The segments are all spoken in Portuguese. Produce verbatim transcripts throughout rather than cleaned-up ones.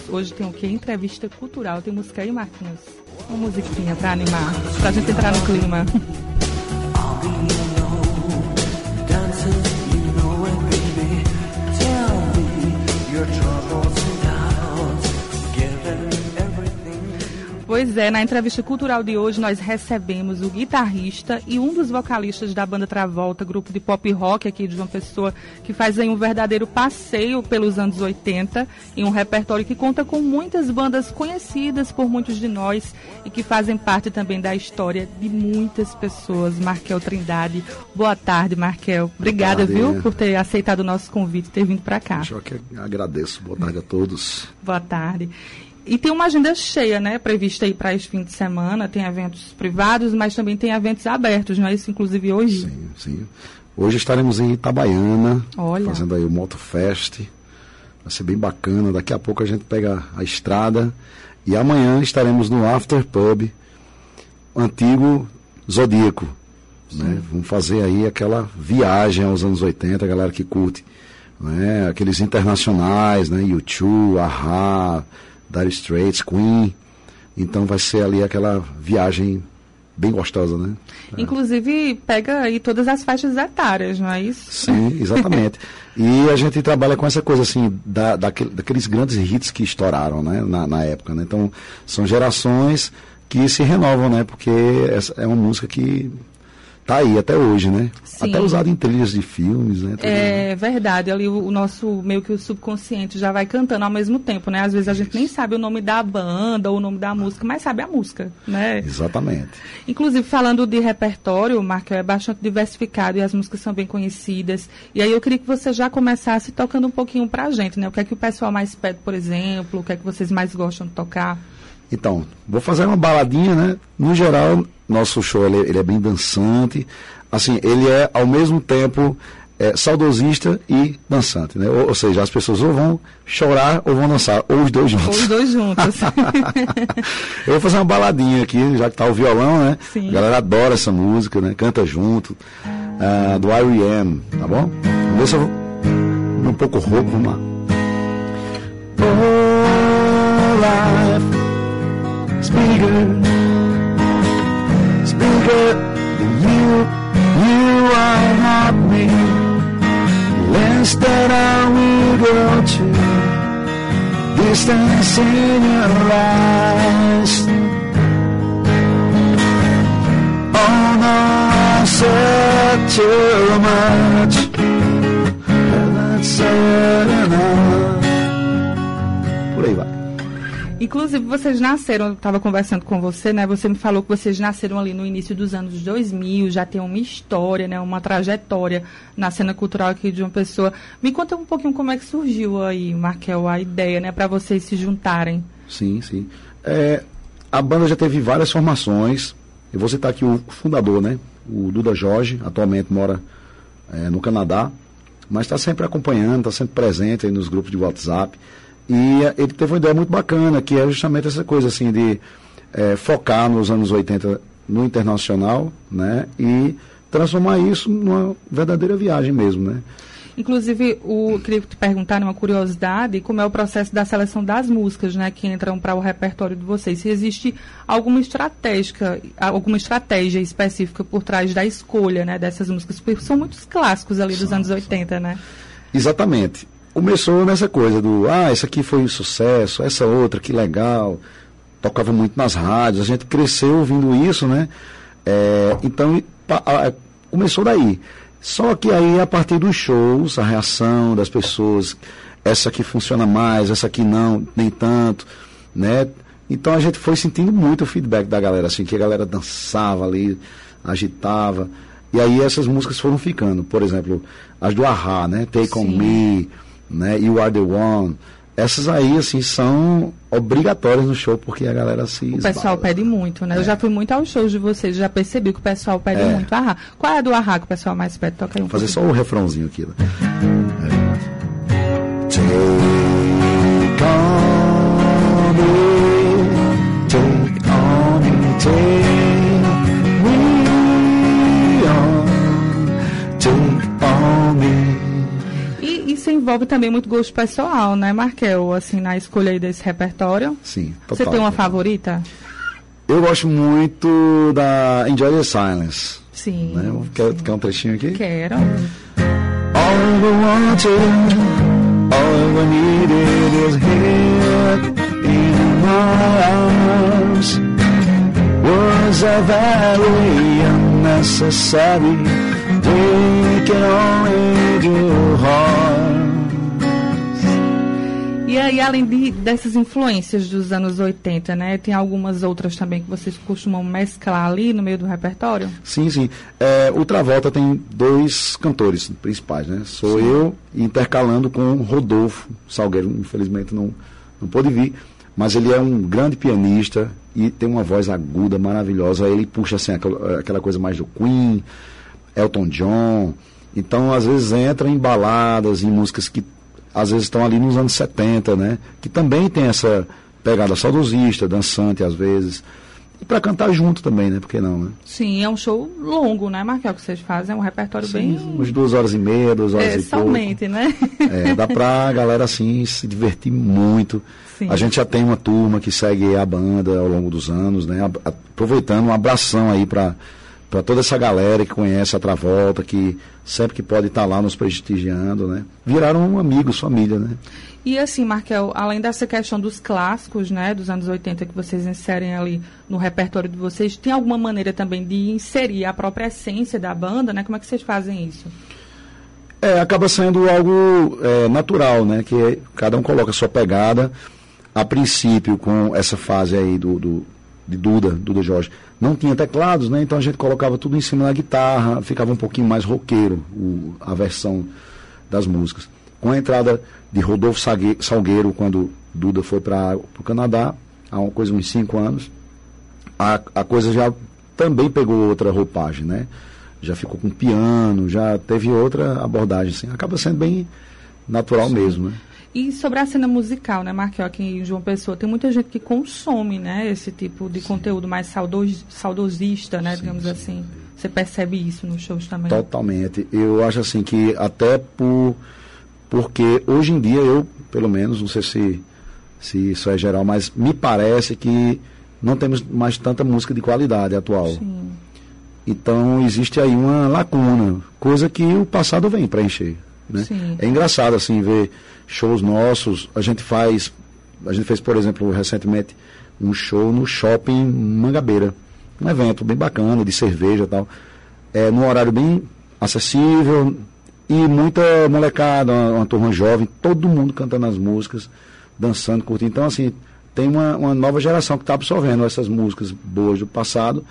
Hoje tem o quê? Entrevista cultural. Tem música aí, Marquinhos? Uma musiquinha pra animar, pra gente entrar no clima. Pois é, na entrevista cultural de hoje nós recebemos o guitarrista e um dos vocalistas da banda Travolta, grupo de pop rock aqui de João Pessoa, que faz aí um verdadeiro passeio pelos anos oitenta, em um repertório que conta com muitas bandas conhecidas por muitos de nós e que fazem parte também da história de muitas pessoas. Markel Trindade, boa tarde, Markel. Obrigada, tarde, viu, por ter aceitado o nosso convite e ter vindo para cá. Eu que agradeço. Boa tarde a todos. Boa tarde. E tem uma agenda cheia, né, prevista aí para esse fim de semana. Tem eventos privados, mas também tem eventos abertos, não é isso? Inclusive hoje. Sim, sim. Hoje estaremos em Itabaiana, Olha. fazendo aí o Motofest. Vai ser bem bacana. Daqui a pouco a gente pega a estrada. E amanhã estaremos no After Pub, antigo Zodíaco. Né? Vamos fazer aí aquela viagem aos anos oitenta, a galera que curte. Né? Aqueles internacionais, né? U dois, A-ha, Dire Straits, Queen. Então vai ser ali aquela viagem bem gostosa, né? Inclusive pega aí todas as faixas etárias, não é isso? Sim, exatamente. E a gente trabalha com essa coisa assim, da, daquele, daqueles grandes hits que estouraram, né? Na, na época, né? Então são gerações que se renovam, né? Porque essa é uma música que tá aí até hoje, né? Sim. Até usado em trilhas de filmes, né? Tudo, é né? verdade, ali o, o nosso, meio que o subconsciente já vai cantando ao mesmo tempo, né? Às vezes a gente nem sabe o nome da banda ou o nome da música, mas sabe a música, né? Exatamente. Inclusive, falando de repertório, o Markel é bastante diversificado e as músicas são bem conhecidas. E aí eu queria que você já começasse tocando um pouquinho pra gente, né? O que é que o pessoal mais pede, por exemplo? O que é que vocês mais gostam de tocar? Então, vou fazer uma baladinha, né? No geral, nosso show ele, ele é bem dançante. Assim, ele é ao mesmo tempo é, saudosista e dançante, né? Ou, ou seja, as pessoas ou vão chorar ou vão dançar, ou os dois juntos. Ou os dois juntos. Eu vou fazer uma baladinha aqui, já que tá o violão, né? Sim. A galera adora essa música, né? Canta junto. Uh, do R E M, tá bom? Vamos ver se eu vou um pouco rouco, vamos lá. Oh, life. Speaker, speaker, you, you are not me. Instead I will go to distance in your eyes. Oh no, I said too much, and that's said enough. Por aí vai. Inclusive, vocês nasceram, eu estava conversando com você, né? Você me falou que vocês nasceram ali no início dos anos dois mil, já tem uma história, né? Uma trajetória na cena cultural aqui de uma pessoa. Me conta um pouquinho como é que surgiu aí, Markel, a ideia, né? Para vocês se juntarem. Sim, sim. É, a banda já teve várias formações. Eu vou citar aqui o fundador, né? O Duda Jorge, atualmente mora é, no Canadá, mas está sempre acompanhando, está sempre presente aí nos grupos de WhatsApp. E ele teve uma ideia muito bacana, que é justamente essa coisa assim de é, focar nos anos oitenta no internacional, né? E transformar isso numa verdadeira viagem mesmo, né? Inclusive, o, eu queria te perguntar uma curiosidade, como é o processo da seleção das músicas, né, que entram para o repertório de vocês. Se existe alguma estratégia, alguma estratégia específica por trás da escolha, né, dessas músicas, porque são muitos clássicos ali dos são, anos oitenta, né? Exatamente. Começou nessa coisa do, ah, essa aqui foi um sucesso, essa outra, que legal, tocava muito nas rádios, a gente cresceu ouvindo isso, né? É, então, a, a, começou daí. Só que aí, a partir dos shows, a reação das pessoas, essa aqui funciona mais, essa aqui não, nem tanto, né? Então, a gente foi sentindo muito o feedback da galera, assim, que a galera dançava ali, agitava, e aí essas músicas foram ficando. Por exemplo, as do A-ha, né? Take Sim. On Me, né? You Are The One. Essas aí, assim, são obrigatórias no show, porque a galera se O pessoal esbala. pede muito, né? É. Eu já fui muito aos shows de vocês, já percebi que o pessoal pede É. muito A-ha. Qual é a do A-ha que o pessoal mais pede? Toca aí um Vou fazer só pouquinho. o refrãozinho aqui. Né? É. Take on me, take on me, take me on, take on me. E isso envolve envolve também muito gosto pessoal, né, Markel? Assim, na escolha aí desse repertório. Sim, total. Você tem uma total. favorita? Eu gosto muito da Enjoy the Silence. Sim. Né? Quer, quer um trechinho aqui? Quero. All I ever wanted, all I ever needed is here in my arms. Was a very unnecessary, they can only do harm. E aí, além de, dessas influências dos anos oitenta, né? Tem algumas outras também que vocês costumam mesclar ali no meio do repertório? Sim, sim. É, o Travolta tem dois cantores principais, né? Sou sim. eu intercalando com Rodolfo Salgueiro. Infelizmente não, não pôde vir, mas ele é um grande pianista e tem uma voz aguda, maravilhosa. Ele puxa assim, aquela, aquela coisa mais do Queen, Elton John. Então, às vezes, entra em baladas, em músicas que às vezes estão ali nos anos setenta, né? Que também tem essa pegada saudosista, dançante às vezes. E para cantar junto também, né? Por que não, né? Sim, é um show longo, né, Markel, que vocês fazem? É um repertório Sim, bem... umas duas horas e meia, duas horas é, e somente, pouco. né? É, dá pra galera, assim, se divertir muito. Sim. A gente já tem uma turma que segue a banda ao longo dos anos, né? Aproveitando, um abração aí para para toda essa galera que conhece a Travolta, que sempre que pode estar lá nos prestigiando, né? Viraram amigos, família, né? E assim, Markel, além dessa questão dos clássicos, né, dos anos oitenta que vocês inserem ali no repertório de vocês, tem alguma maneira também de inserir a própria essência da banda, né? Como é que vocês fazem isso? É, acaba sendo algo é, natural, né? Que é, cada um coloca a sua pegada. A princípio, com essa fase aí do, do, de Duda, Duda Jorge, não tinha teclados, né? Então a gente colocava tudo em cima da guitarra, ficava um pouquinho mais roqueiro o, a versão das músicas. Com a entrada de Rodolfo Salgueiro, quando Duda foi para o Canadá, há uma coisa, uns cinco anos, a, a coisa já também pegou outra roupagem, né? Já ficou com piano, já teve outra abordagem, assim. Acaba sendo bem natural Sim. mesmo, né? E sobre a cena musical, né, Markel, aqui em João Pessoa, tem muita gente que consome, né, esse tipo de sim. conteúdo mais saudos, saudosista, né, sim, digamos sim. assim. Você percebe isso nos shows também? Totalmente. Eu acho assim que até por... Porque hoje em dia eu, pelo menos, não sei se, se isso é geral, mas me parece que não temos mais tanta música de qualidade atual. Sim. Então existe aí uma lacuna, coisa que o passado vem preencher. Né? É engraçado assim ver shows nossos. A gente faz, a gente fez, por exemplo, recentemente um show no shopping Mangabeira, um evento bem bacana de cerveja e tal, é, num horário bem acessível e muita molecada, uma, uma turma jovem, todo mundo cantando as músicas, dançando, curtindo. Então assim, tem uma, uma nova geração que está absorvendo essas músicas boas do passado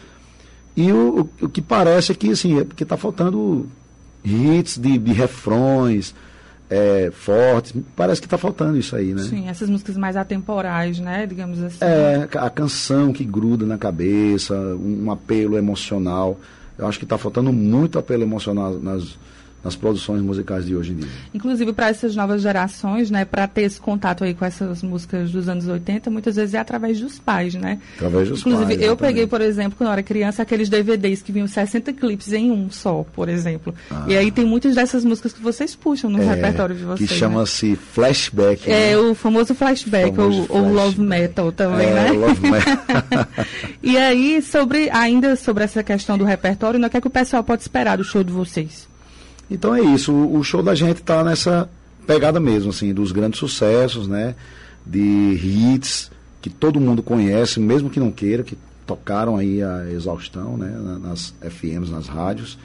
e o, o, o que parece é que assim, é porque está faltando hits de, de refrões é, fortes, parece que está faltando isso aí, né? Sim, essas músicas mais atemporais, né, digamos assim. É, a canção que gruda na cabeça, um, um apelo emocional. Eu acho que está faltando muito apelo emocional nas, nas produções musicais de hoje em dia. Inclusive para essas novas gerações, né, para ter esse contato aí com essas músicas dos anos oitenta, muitas vezes é através dos pais, né? Através dos Inclusive, pais. Inclusive, eu peguei, por exemplo, quando eu era criança, aqueles D V Ds que vinham sessenta clipes em um só, por exemplo. Ah. E aí tem muitas dessas músicas que vocês puxam no é, repertório de vocês. Que chama-se né? flashback. É, né? o famoso flashback, famoso ou, flashback. ou love metal também, é, né? Love metal. E aí, sobre, ainda sobre essa questão do repertório, o que é que o pessoal pode esperar do show de vocês? Então é isso, o, o show da gente está nessa pegada mesmo, assim, dos grandes sucessos, né? De hits que todo mundo conhece, mesmo que não queira, que tocaram aí a exaustão, né? Nas F Ms, nas rádios.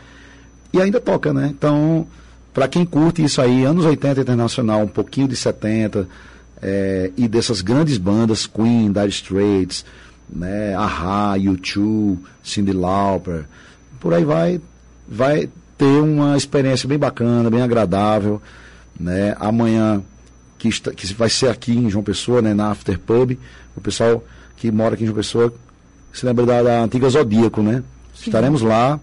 E ainda toca, né? Então, para quem curte isso aí, anos oitenta internacional, um pouquinho de setenta, é, e dessas grandes bandas, Queen, Dire Straits, né? A-ha, U dois, Cyndi Lauper, por aí vai, vai ter uma experiência bem bacana, bem agradável, né? Amanhã, que, está, que vai ser aqui em João Pessoa, né? Na After Pub, o pessoal que mora aqui em João Pessoa se lembra da, da antiga Zodíaco, né? Sim. Estaremos lá,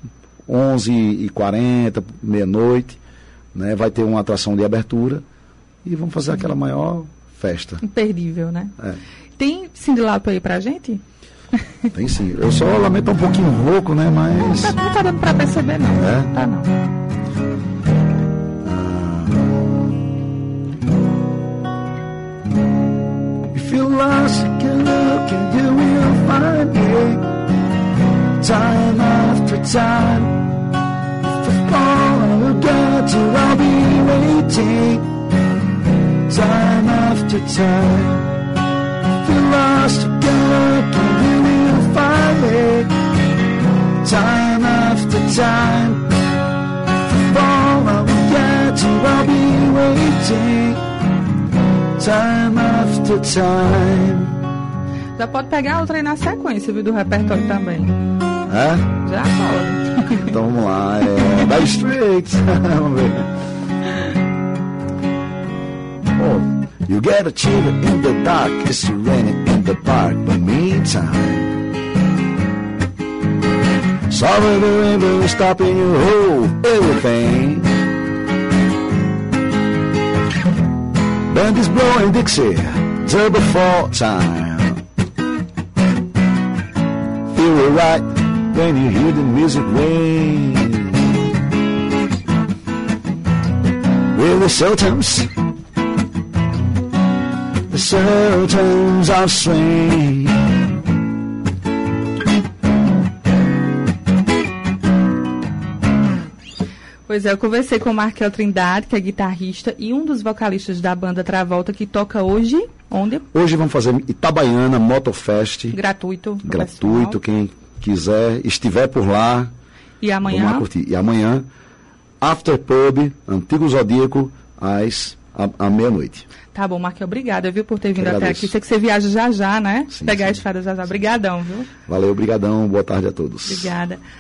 onze e quarenta, meia-noite, né? Vai ter uma atração de abertura e vamos fazer Sim. aquela maior festa. Imperdível, né? É. Tem Cyndi Lauper aí pra gente? Tem sim. Eu só lamento um pouquinho rouco, né? Mas... Não tá, não tá dando pra perceber, não. É? Tá, não. If you're lost, you can look and you will find me. Time after time. If you fall, I will get you, I'll be waiting. Time after time. If you're lost, you can look and you will find me. Time after time. If you fall, I will get you, I'll be waiting. Time after time. Já pode pegar outra aí na sequência, viu, do repertório também. É? Já pode. Então vamos lá, é Dire Straits. Vamos ver. Oh, you get a chill in the dark, it's raining in the park, but meantime, sorry the rainbow is stopping you whole everything. Band is blowing Dixie, double fall time. Feel it right when you hear the music ring. With the Sultans, the Sultans of Swing. Pois é, eu conversei com o Markel Trindade, que é guitarrista e um dos vocalistas da banda Travolta, que toca hoje, onde? Hoje vamos fazer Itabaiana Motofest. Gratuito. Gratuito, quem quiser, estiver por lá. E amanhã? Vamos lá curtir. E amanhã, After Pub, Antigo Zodíaco, às à, à meia-noite. Tá bom, Markel, obrigada, viu, por ter vindo até aqui. Sei que você viaja já já, né? Sim, Pegar sim. a estrada já já. Obrigadão, viu? Valeu, brigadão, boa tarde a todos. Obrigada.